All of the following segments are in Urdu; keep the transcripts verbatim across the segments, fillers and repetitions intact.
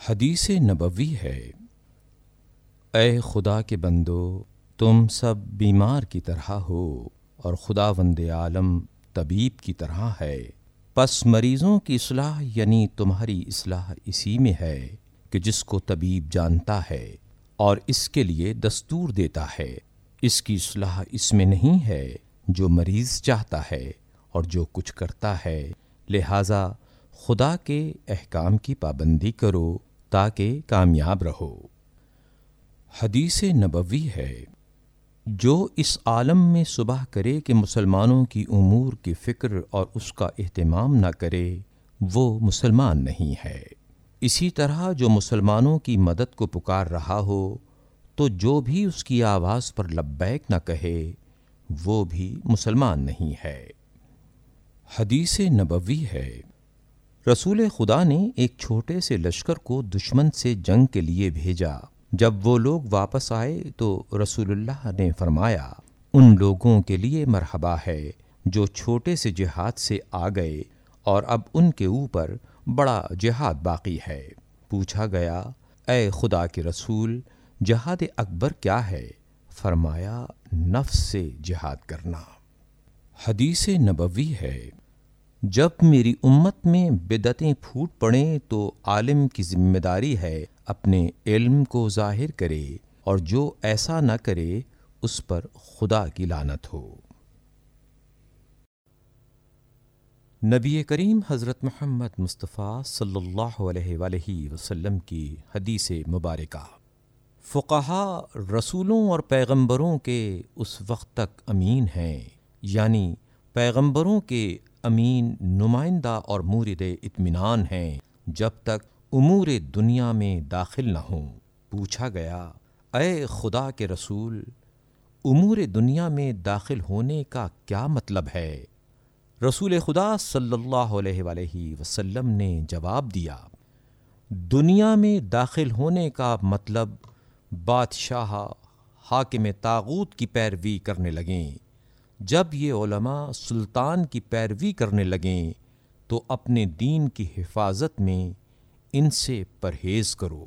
حدیث نبوی ہے، اے خدا کے بندو، تم سب بیمار کی طرح ہو اور خداوند عالم طبیب کی طرح ہے۔ پس مریضوں کی اصلاح یعنی تمہاری اصلاح اسی میں ہے کہ جس کو طبیب جانتا ہے اور اس کے لیے دستور دیتا ہے۔ اس کی اصلاح اس میں نہیں ہے جو مریض چاہتا ہے اور جو کچھ کرتا ہے، لہذا خدا کے احکام کی پابندی کرو تاکہ کامیاب رہو۔ حدیث نبوی ہے، جو اس عالم میں صبح کرے کہ مسلمانوں کی امور کی فکر اور اس کا اہتمام نہ کرے، وہ مسلمان نہیں ہے۔ اسی طرح جو مسلمانوں کی مدد کو پکار رہا ہو تو جو بھی اس کی آواز پر لبیک نہ کہے، وہ بھی مسلمان نہیں ہے۔ حدیث نبوی ہے، رسول خدا نے ایک چھوٹے سے لشکر کو دشمن سے جنگ کے لیے بھیجا۔ جب وہ لوگ واپس آئے تو رسول اللہ نے فرمایا، ان لوگوں کے لیے مرحبا ہے جو چھوٹے سے جہاد سے آ گئے اور اب ان کے اوپر بڑا جہاد باقی ہے۔ پوچھا گیا، اے خدا کے رسول، جہاد اکبر کیا ہے؟ فرمایا، نفس سے جہاد کرنا۔ حدیث نبوی ہے، جب میری امت میں بدعتیں پھوٹ پڑیں تو عالم کی ذمہ داری ہے اپنے علم کو ظاہر کرے، اور جو ایسا نہ کرے اس پر خدا کی لعنت ہو۔ نبی کریم حضرت محمد مصطفیٰ صلی اللہ علیہ وآلہ وسلم کی حدیث مبارکہ۔ فقہاء رسولوں اور پیغمبروں کے اس وقت تک امین ہیں، یعنی پیغمبروں کے امین نمائندہ اور مورد اطمینان ہیں جب تک امور دنیا میں داخل نہ ہوں۔ پوچھا گیا، اے خدا کے رسول، امور دنیا میں داخل ہونے کا کیا مطلب ہے؟ رسول خدا صلی اللہ علیہ وآلہ وسلم نے جواب دیا، دنیا میں داخل ہونے کا مطلب بادشاہ حاکم طاغوت کی پیروی کرنے لگیں۔ جب یہ علماء سلطان کی پیروی کرنے لگیں تو اپنے دین کی حفاظت میں ان سے پرہیز کرو۔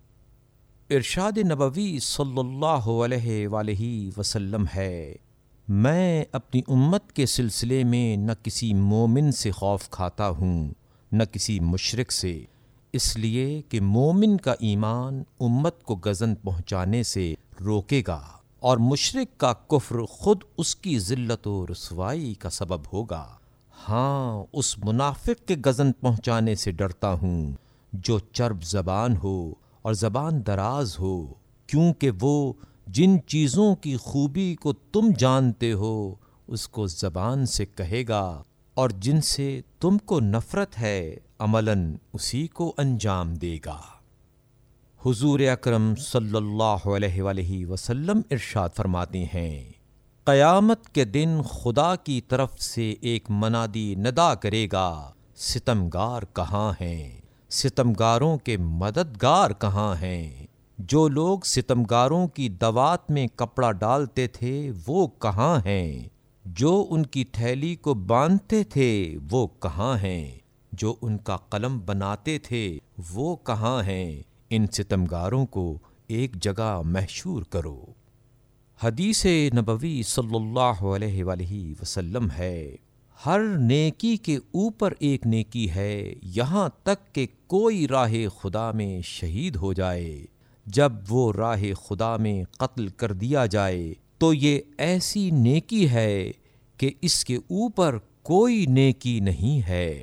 ارشاد نبوی صلی اللہ علیہ وآلہ وسلم ہے، میں اپنی امت کے سلسلے میں نہ کسی مومن سے خوف کھاتا ہوں نہ کسی مشرک سے، اس لیے کہ مومن کا ایمان امت کو گزن پہنچانے سے روکے گا اور مشرک کا کفر خود اس کی ذلت و رسوائی کا سبب ہوگا۔ ہاں، اس منافق کے گزن پہنچانے سے ڈرتا ہوں جو چرب زبان ہو اور زبان دراز ہو، کیونکہ وہ جن چیزوں کی خوبی کو تم جانتے ہو اس کو زبان سے کہے گا، اور جن سے تم کو نفرت ہے عملاً اسی کو انجام دے گا۔ حضور اکرم صلی اللہ علیہ وآلہ وسلم ارشاد فرماتے ہیں، قیامت کے دن خدا کی طرف سے ایک منادی ندا کرے گا، ستمگار کہاں ہیں؟ ستمگاروں کے مددگار کہاں ہیں؟ جو لوگ ستمگاروں کی دوات میں کپڑا ڈالتے تھے وہ کہاں ہیں؟ جو ان کی تھیلی کو باندھتے تھے وہ کہاں ہیں؟ جو ان کا قلم بناتے تھے وہ کہاں ہیں؟ ان ستمگاروں کو ایک جگہ محشور کرو۔ حدیث نبوی صلی اللہ علیہ وآلہ وسلم ہے، ہر نیکی کے اوپر ایک نیکی ہے، یہاں تک کہ کوئی راہ خدا میں شہید ہو جائے۔ جب وہ راہ خدا میں قتل کر دیا جائے تو یہ ایسی نیکی ہے کہ اس کے اوپر کوئی نیکی نہیں ہے۔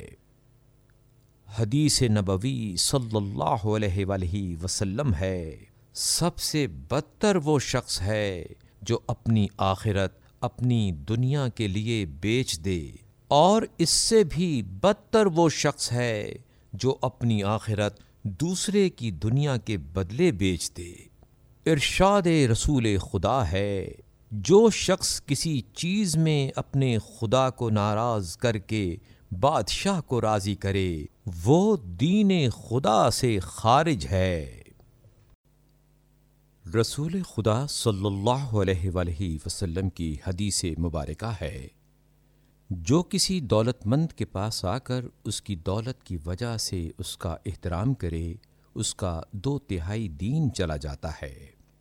حدیث نبوی صلی اللہ علیہ وآلہ وسلم ہے، سب سے بدتر وہ شخص ہے جو اپنی آخرت اپنی دنیا کے لیے بیچ دے، اور اس سے بھی بدتر وہ شخص ہے جو اپنی آخرت دوسرے کی دنیا کے بدلے بیچ دے۔ ارشاد رسول خدا ہے، جو شخص کسی چیز میں اپنے خدا کو ناراض کر کے بادشاہ کو راضی کرے وہ دین خدا سے خارج ہے۔ رسول خدا صلی اللہ علیہ وآلہ وسلم کی حدیث مبارکہ ہے، جو کسی دولت مند کے پاس آ کر اس کی دولت کی وجہ سے اس کا احترام کرے، اس کا دو تہائی دین چلا جاتا ہے۔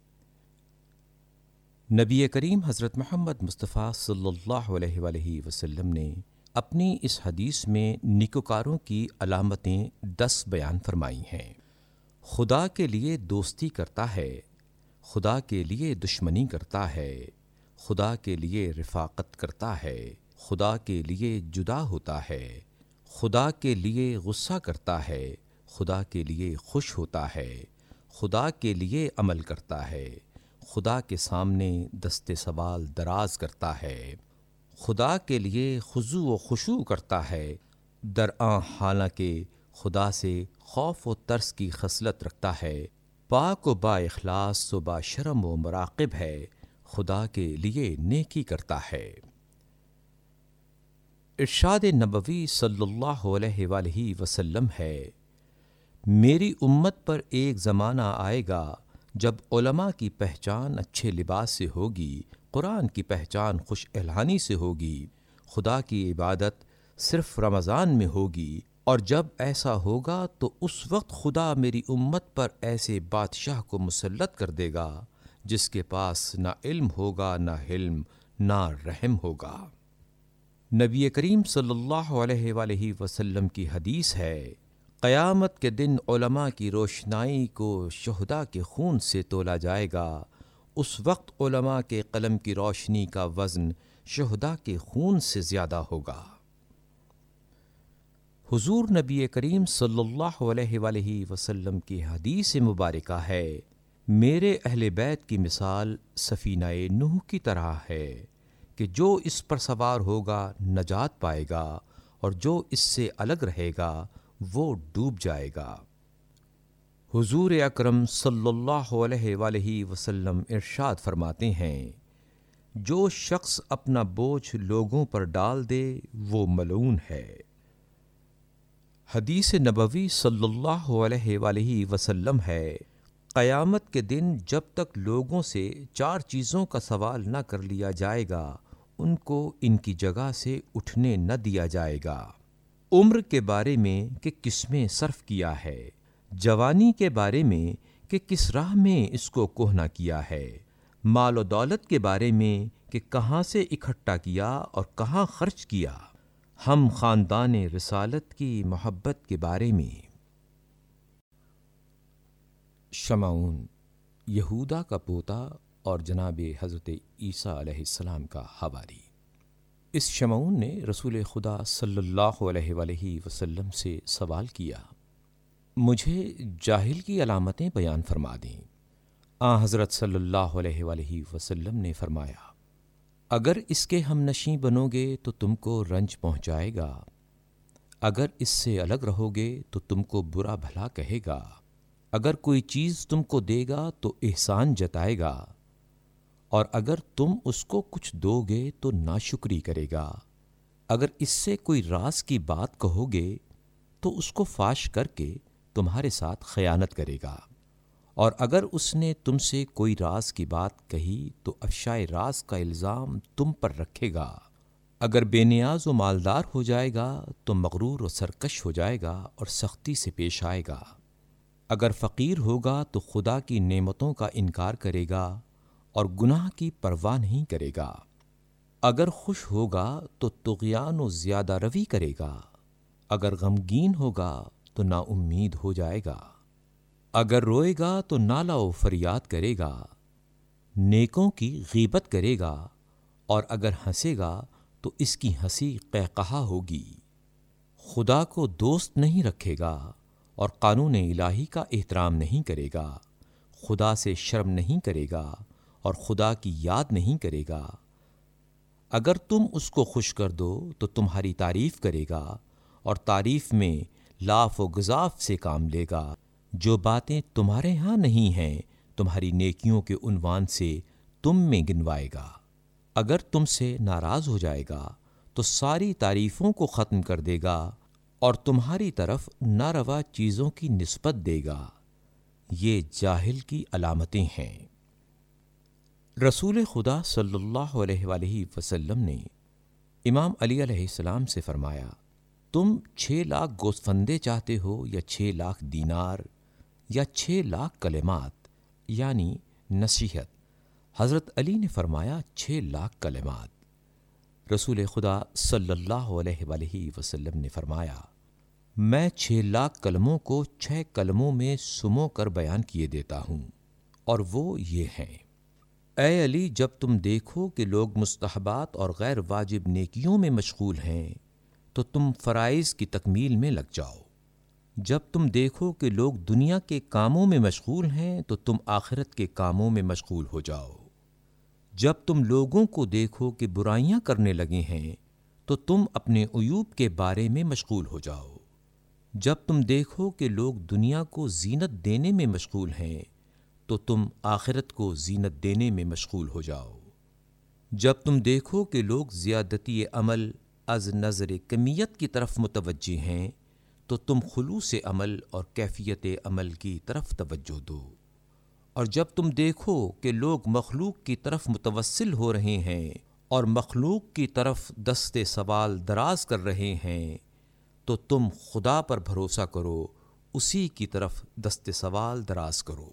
نبی کریم حضرت محمد مصطفیٰ صلی اللہ علیہ وآلہ وسلم نے اپنی اس حدیث میں نیکوکاروں کی علامتیں دس بیان فرمائی ہیں۔ خدا کے لیے دوستی کرتا ہے، خدا کے لیے دشمنی کرتا ہے، خدا کے لیے رفاقت کرتا ہے، خدا کے لیے جدا ہوتا ہے، خدا کے لیے غصہ کرتا ہے، خدا کے لیے خوش ہوتا ہے، خدا کے لیے عمل کرتا ہے، خدا کے سامنے دست سوال دراز کرتا ہے، خدا کے لیے خضوع و خشوع کرتا ہے، درآں حالانکہ خدا سے خوف و ترس کی خصلت رکھتا ہے، پاک و با اخلاص و با شرم و مراقب ہے، خدا کے لیے نیکی کرتا ہے۔ ارشاد نبوی صلی اللہ علیہ وآلہ وسلم ہے، میری امت پر ایک زمانہ آئے گا جب علماء کی پہچان اچھے لباس سے ہوگی، قرآن کی پہچان خوش الحانی سے ہوگی، خدا کی عبادت صرف رمضان میں ہوگی، اور جب ایسا ہوگا تو اس وقت خدا میری امت پر ایسے بادشاہ کو مسلط کر دے گا جس کے پاس نہ علم ہوگا، نہ حلم، نہ رحم ہوگا۔ نبی کریم صلی اللہ علیہ وآلہ وسلم کی حدیث ہے، قیامت کے دن علماء کی روشنائی کو شہداء کے خون سے تولا جائے گا، اس وقت علماء کے قلم کی روشنی کا وزن شہداء کے خون سے زیادہ ہوگا۔ حضور نبی کریم صلی اللہ علیہ وآلہ وسلم کی حدیث مبارکہ ہے، میرے اہل بیت کی مثال سفینہ نوح کی طرح ہے کہ جو اس پر سوار ہوگا نجات پائے گا، اور جو اس سے الگ رہے گا وہ ڈوب جائے گا۔ حضور اکرم صلی اللہ علیہ وآلہ وسلم ارشاد فرماتے ہیں، جو شخص اپنا بوجھ لوگوں پر ڈال دے وہ ملعون ہے۔ حدیث نبوی صلی اللہ علیہ وآلہ وسلم ہے، قیامت کے دن جب تک لوگوں سے چار چیزوں کا سوال نہ کر لیا جائے گا ان کو ان کی جگہ سے اٹھنے نہ دیا جائے گا۔ عمر کے بارے میں کہ کس میں صرف کیا ہے، جوانی کے بارے میں کہ کس راہ میں اس کو کہنا کیا ہے، مال و دولت کے بارے میں کہ کہاں سے اکٹھا کیا اور کہاں خرچ کیا، ہم خاندان رسالت کی محبت کے بارے میں۔ شمعون یہودا کا پوتا اور جناب حضرت عیسیٰ علیہ السلام کا حواری۔ اس شمعون نے رسول خدا صلی اللہ علیہ وآلہ وسلم سے سوال کیا، مجھے جاہل کی علامتیں بیان فرما دیں۔ آن حضرت صلی اللہ علیہ وآلہ وسلم نے فرمایا، اگر اس کے ہم نشیں بنو گے تو تم کو رنج پہنچائے گا، اگر اس سے الگ رہو گے تو تم کو برا بھلا کہے گا، اگر کوئی چیز تم کو دے گا تو احسان جتائے گا، اور اگر تم اس کو کچھ دو گے تو ناشکری کرے گا، اگر اس سے کوئی راز کی بات کہو گے تو اس کو فاش کر کے تمہارے ساتھ خیانت کرے گا، اور اگر اس نے تم سے کوئی راز کی بات کہی تو افشائے راز کا الزام تم پر رکھے گا، اگر بے نیاز و مالدار ہو جائے گا تو مغرور و سرکش ہو جائے گا اور سختی سے پیش آئے گا، اگر فقیر ہوگا تو خدا کی نعمتوں کا انکار کرے گا اور گناہ کی پرواہ نہیں کرے گا، اگر خوش ہوگا تو طغیان و زیادہ روی کرے گا، اگر غمگین ہوگا تو نا امید ہو جائے گا، اگر روئے گا تو نالہ و فریاد کرے گا، نیکوں کی غیبت کرے گا، اور اگر ہنسے گا تو اس کی ہنسی قہقہا ہوگی، خدا کو دوست نہیں رکھے گا اور قانون الہی کا احترام نہیں کرے گا، خدا سے شرم نہیں کرے گا اور خدا کی یاد نہیں کرے گا، اگر تم اس کو خوش کر دو تو تمہاری تعریف کرے گا اور تعریف میں لاف و گزاف سے کام لے گا، جو باتیں تمہارے ہاں نہیں ہیں تمہاری نیکیوں کے عنوان سے تم میں گنوائے گا، اگر تم سے ناراض ہو جائے گا تو ساری تعریفوں کو ختم کر دے گا اور تمہاری طرف ناروا چیزوں کی نسبت دے گا۔ یہ جاہل کی علامتیں ہیں۔ رسول خدا صلی اللہ علیہ وآلہ وسلم نے امام علی علیہ السلام سے فرمایا، تم چھ لاکھ گوسفندے چاہتے ہو یا چھ لاکھ دینار یا چھ لاکھ کلمات یعنی نصیحت؟ حضرت علی نے فرمایا چھ لاکھ کلمات۔ رسول خدا صلی اللہ علیہ وآلہ وسلم نے فرمایا میں چھ لاکھ کلموں کو چھ کلموں میں سمو کر بیان کیے دیتا ہوں، اور وہ یہ ہیں: اے علی، جب تم دیکھو کہ لوگ مستحبات اور غیر واجب نیکیوں میں مشغول ہیں تو تم فرائض کی تکمیل میں لگ جاؤ۔ جب تم دیکھو کہ لوگ دنیا کے کاموں میں مشغول ہیں تو تم آخرت کے کاموں میں مشغول ہو جاؤ۔ جب تم لوگوں کو دیکھو کہ برائیاں کرنے لگے ہیں تو تم اپنے عیوب کے بارے میں مشغول ہو جاؤ۔ جب تم دیکھو کہ لوگ دنیا کو زینت دینے میں مشغول ہیں تو تم آخرت کو زینت دینے میں مشغول ہو جاؤ۔ جب تم دیکھو کہ لوگ زیادتی عمل از نظر کمیت کی طرف متوجہ ہیں تو تم خلوص عمل اور کیفیت عمل کی طرف توجہ دو۔ اور جب تم دیکھو کہ لوگ مخلوق کی طرف متوسل ہو رہے ہیں اور مخلوق کی طرف دست سوال دراز کر رہے ہیں تو تم خدا پر بھروسہ کرو، اسی کی طرف دست سوال دراز کرو۔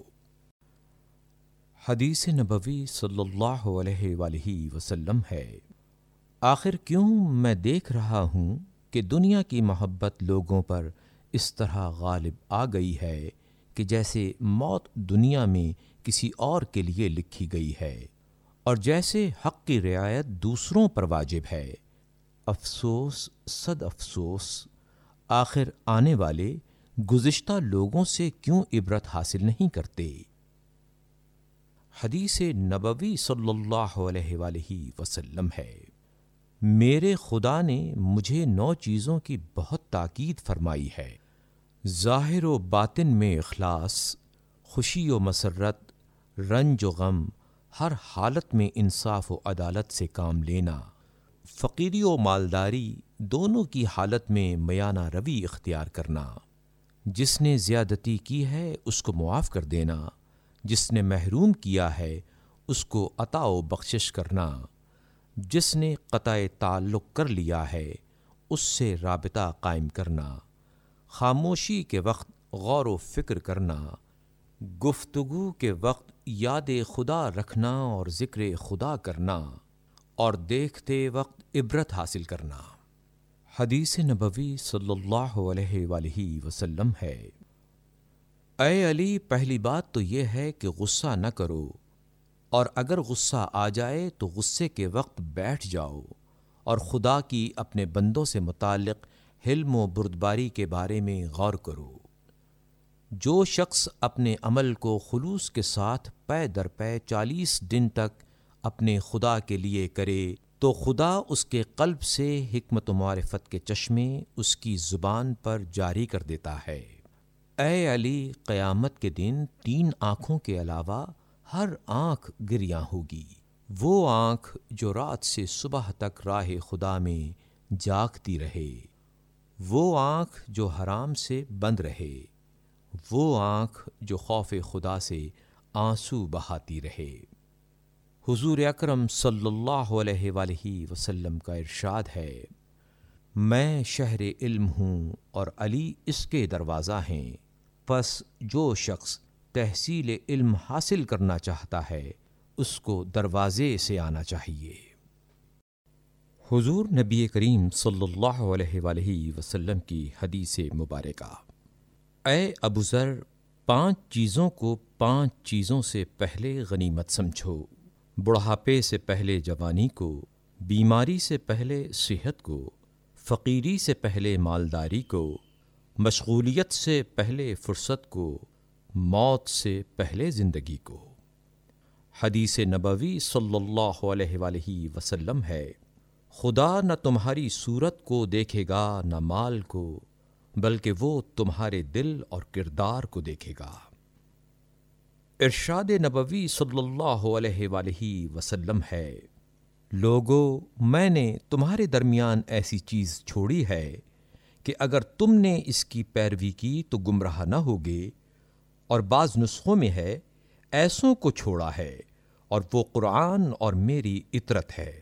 حدیث نبوی صلی اللہ علیہ وآلہ وسلم ہے: آخر کیوں میں دیکھ رہا ہوں کہ دنیا کی محبت لوگوں پر اس طرح غالب آ گئی ہے کہ جیسے موت دنیا میں کسی اور کے لیے لکھی گئی ہے، اور جیسے حق کی رعایت دوسروں پر واجب ہے۔ افسوس، صد افسوس، آخر آنے والے گزشتہ لوگوں سے کیوں عبرت حاصل نہیں کرتے؟ حدیث نبوی صلی اللہ علیہ وآلہ وسلم ہے: میرے خدا نے مجھے نو چیزوں کی بہت تاکید فرمائی ہے: ظاہر و باطن میں اخلاص، خوشی و مسرت، رنج و غم، ہر حالت میں انصاف و عدالت سے کام لینا، فقیری و مالداری دونوں کی حالت میں میانہ روی اختیار کرنا، جس نے زیادتی کی ہے اس کو معاف کر دینا، جس نے محروم کیا ہے اس کو عطا و بخشش کرنا، جس نے قطع تعلق کر لیا ہے اس سے رابطہ قائم کرنا، خاموشی کے وقت غور و فکر کرنا، گفتگو کے وقت یاد خدا رکھنا اور ذکر خدا کرنا، اور دیکھتے وقت عبرت حاصل کرنا۔ حدیث نبوی صلی اللہ علیہ وآلہ وسلم ہے: اے علی، پہلی بات تو یہ ہے کہ غصہ نہ کرو، اور اگر غصہ آ جائے تو غصے کے وقت بیٹھ جاؤ اور خدا کی اپنے بندوں سے متعلق حلم و بردباری کے بارے میں غور کرو۔ جو شخص اپنے عمل کو خلوص کے ساتھ پے در پے چالیس دن تک اپنے خدا کے لیے کرے تو خدا اس کے قلب سے حکمت و معرفت کے چشمے اس کی زبان پر جاری کر دیتا ہے۔ اے علی، قیامت کے دن تین آنکھوں کے علاوہ ہر آنکھ گریاں ہوگی: وہ آنکھ جو رات سے صبح تک راہ خدا میں جاگتی رہے، وہ آنکھ جو حرام سے بند رہے، وہ آنکھ جو خوف خدا سے آنسو بہاتی رہے۔ حضور اکرم صلی اللہ علیہ وآلہ وسلم کا ارشاد ہے: میں شہر علم ہوں اور علی اس کے دروازہ ہیں، پس جو شخص تحصیل علم حاصل کرنا چاہتا ہے اس کو دروازے سے آنا چاہیے۔ حضور نبی کریم صلی اللہ علیہ وآلہ وسلم کی حدیث مبارکہ: اے ابو ذر، پانچ چیزوں کو پانچ چیزوں سے پہلے غنیمت سمجھو: بڑھاپے سے پہلے جوانی کو، بیماری سے پہلے صحت کو، فقیری سے پہلے مالداری کو، مشغولیت سے پہلے فرصت کو، موت سے پہلے زندگی کو۔ حدیث نبوی صلی اللہ علیہ وآلہ وسلم ہے: خدا نہ تمہاری صورت کو دیکھے گا نہ مال کو، بلکہ وہ تمہارے دل اور کردار کو دیکھے گا۔ ارشاد نبوی صلی اللہ علیہ وآلہ وسلم ہے: لوگو، میں نے تمہارے درمیان ایسی چیز چھوڑی ہے کہ اگر تم نے اس کی پیروی کی تو گمراہ نہ ہوگے، اور بعض نسخوں میں ہے ایسوں کو چھوڑا ہے، اور وہ قرآن اور میری اطرت ہے۔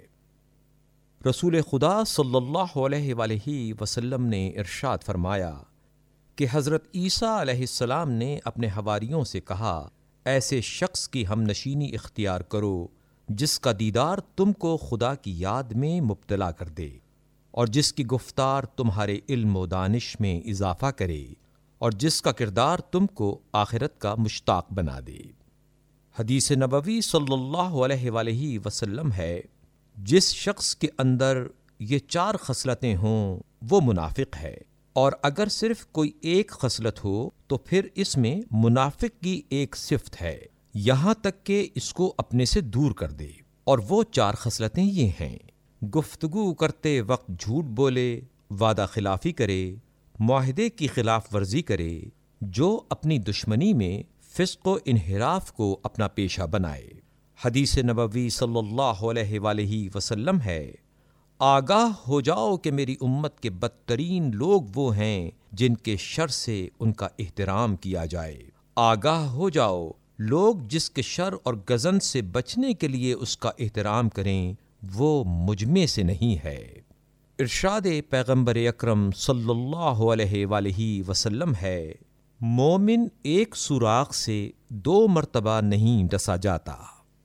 رسول خدا صلی اللہ علیہ وآلہ وسلم نے ارشاد فرمایا: کہ حضرت عیسیٰ علیہ السلام نے اپنے حواریوں سے کہا، ایسے شخص کی ہم نشینی اختیار کرو جس کا دیدار تم کو خدا کی یاد میں مبتلا کر دے، اور جس کی گفتار تمہارے علم و دانش میں اضافہ کرے، اور جس کا کردار تم کو آخرت کا مشتاق بنا دے۔ حدیث نبوی صلی اللہ علیہ وآلہ وسلم ہے، جس شخص کے اندر یہ چار خصلتیں ہوں وہ منافق ہے، اور اگر صرف کوئی ایک خصلت ہو تو پھر اس میں منافق کی ایک صفت ہے، یہاں تک کہ اس کو اپنے سے دور کر دے۔ اور وہ چار خصلتیں یہ ہیں: گفتگو کرتے وقت جھوٹ بولے، وعدہ خلافی کرے، معاہدے کی خلاف ورزی کرے، جو اپنی دشمنی میں فسق و انحراف کو اپنا پیشہ بنائے۔ حدیث نبوی صلی اللہ علیہ وآلہ وسلم ہے، آگاہ ہو جاؤ کہ میری امت کے بدترین لوگ وہ ہیں جن کے شر سے ان کا احترام کیا جائے۔ آگاہ ہو جاؤ، لوگ جس کے شر اور غضن سے بچنے کے لیے اس کا احترام کریں وہ مجھ میں سے نہیں ہے۔ ارشاد پیغمبر اکرم صلی اللہ علیہ وآلہ وسلم ہے، مومن ایک سوراخ سے دو مرتبہ نہیں ڈسا جاتا۔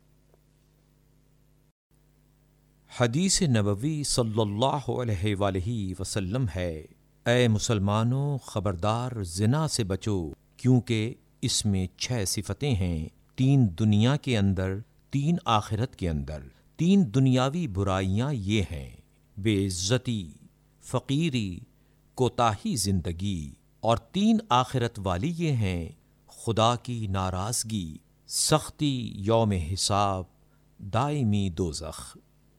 حدیث نبوی صلی اللہ علیہ وآلہ وسلم ہے، اے مسلمانوں خبردار زنا سے بچو، کیونکہ اس میں چھ صفتیں ہیں، تین دنیا کے اندر، تین آخرت کے اندر۔ تین دنیاوی برائیاں یہ ہیں: بے عزتی، فقیری، کوتاہی زندگی، اور تین آخرت والی یہ ہیں: خدا کی ناراضگی، سختی یوم حساب، دائمی دوزخ۔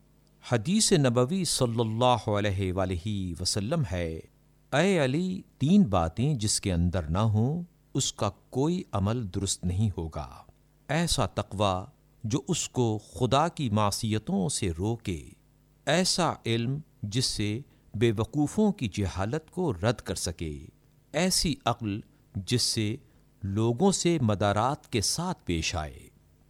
حدیث نبوی صلی اللہ علیہ وآلہ وسلم ہے، اے علی، تین باتیں جس کے اندر نہ ہوں اس کا کوئی عمل درست نہیں ہوگا: ایسا تقوی جو اس کو خدا کی معصیتوں سے روکے، ایسا علم جس سے بے وقوفوں کی جہالت کو رد کر سکے، ایسی عقل جس سے لوگوں سے مدارات کے ساتھ پیش آئے۔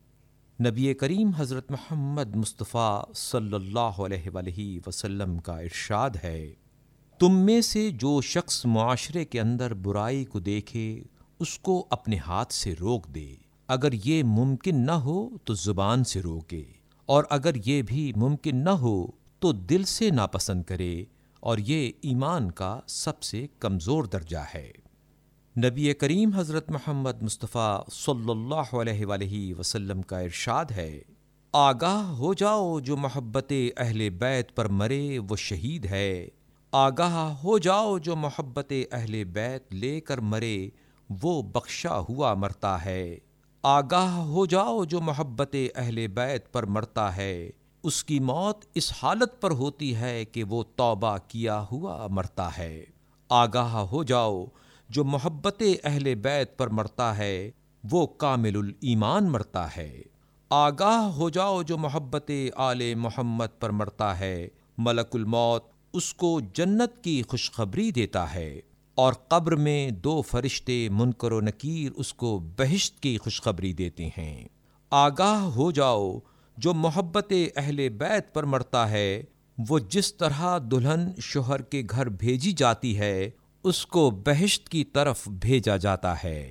نبی کریم حضرت محمد مصطفیٰ صلی اللہ علیہ وآلہ وسلم کا ارشاد ہے، تم میں سے جو شخص معاشرے کے اندر برائی کو دیکھے اس کو اپنے ہاتھ سے روک دے، اگر یہ ممکن نہ ہو تو زبان سے روکے، اور اگر یہ بھی ممکن نہ ہو تو دل سے ناپسند کرے، اور یہ ایمان کا سب سے کمزور درجہ ہے۔ نبی کریم حضرت محمد مصطفیٰ صلی اللہ علیہ وآلہ وسلم کا ارشاد ہے، آگاہ ہو جاؤ جو محبت اہل بیت پر مرے وہ شہید ہے، آگاہ ہو جاؤ جو محبت اہل بیت لے کر مرے وہ بخشا ہوا مرتا ہے، آگاہ ہو جاؤ جو محبت اہل بیت پر مرتا ہے اس کی موت اس حالت پر ہوتی ہے کہ وہ توبہ کیا ہوا مرتا ہے، آگاہ ہو جاؤ جو محبت اہل بیت پر مرتا ہے وہ کامل الایمان مرتا ہے، آگاہ ہو جاؤ جو محبت آل محمد پر مرتا ہے ملک الموت اس کو جنت کی خوشخبری دیتا ہے، اور قبر میں دو فرشتے منکر و نکیر اس کو بہشت کی خوشخبری دیتے ہیں، آگاہ ہو جاؤ جو محبت اہل بیت پر مرتا ہے وہ جس طرح دلہن شوہر کے گھر بھیجی جاتی ہے اس کو بہشت کی طرف بھیجا جاتا ہے۔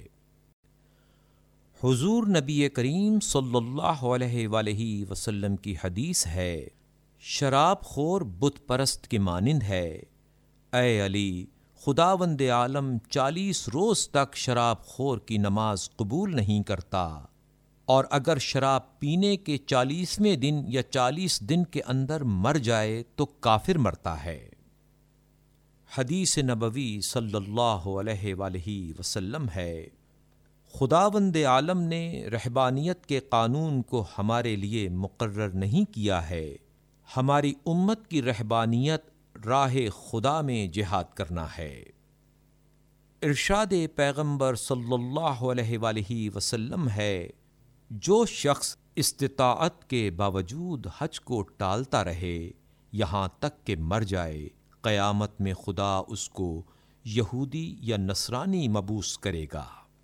حضور نبی کریم صلی اللہ علیہ وآلہ وسلم کی حدیث ہے، شراب خور بت پرست کے مانند ہے، اے علی، خداوند عالم چالیس روز تک شراب خور کی نماز قبول نہیں کرتا، اور اگر شراب پینے کے چالیسویں دن یا چالیس دن کے اندر مر جائے تو کافر مرتا ہے۔ حدیث نبوی صلی اللہ علیہ وآلہ وسلم ہے، خداوند عالم نے رہبانیت کے قانون کو ہمارے لیے مقرر نہیں کیا ہے، ہماری امت کی رہبانیت راہ خدا میں جہاد کرنا ہے۔ ارشاد پیغمبر صلی اللہ علیہ وآلہ وسلم ہے، جو شخص استطاعت کے باوجود حج کو ٹالتا رہے یہاں تک کہ مر جائے، قیامت میں خدا اس کو یہودی یا نصرانی مبعوث کرے گا۔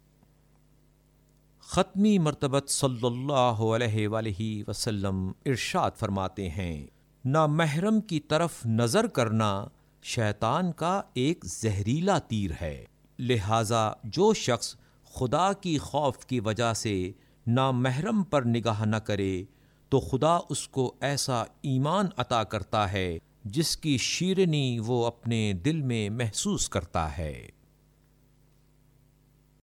ختمی مرتبت صلی اللہ علیہ وآلہ وسلم ارشاد فرماتے ہیں، نامحرم کی طرف نظر کرنا شیطان کا ایک زہریلا تیر ہے، لہٰذا جو شخص خدا کی خوف کی وجہ سے نامحرم پر نگاہ نہ کرے تو خدا اس کو ایسا ایمان عطا کرتا ہے جس کی شیرینی وہ اپنے دل میں محسوس کرتا ہے۔